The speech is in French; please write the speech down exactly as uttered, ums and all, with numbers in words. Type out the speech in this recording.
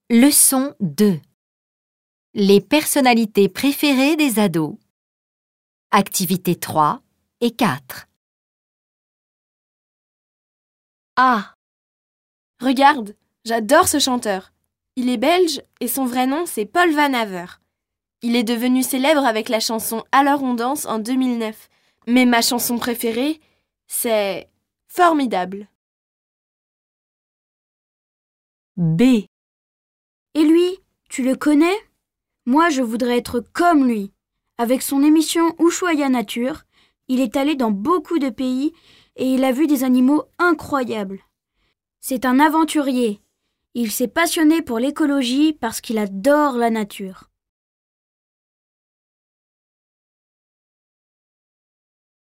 Leçon deux. Les personnalités préférées des ados. Activités trois et quatre. Ah! Regarde, j'adore ce chanteur. Il est belge et son vrai nom c'est Paul Van Haver. Il est devenu célèbre avec la chanson Alors on danse en deux mille neuf. Mais ma chanson préférée, c'est Formidable. B. Et lui, tu le connais? Moi, je voudrais être comme lui. Avec son émission Ushuaïa Nature, il est allé dans beaucoup de pays et il a vu des animaux incroyables. C'est un aventurier. Il s'est passionné pour l'écologie parce qu'il adore la nature.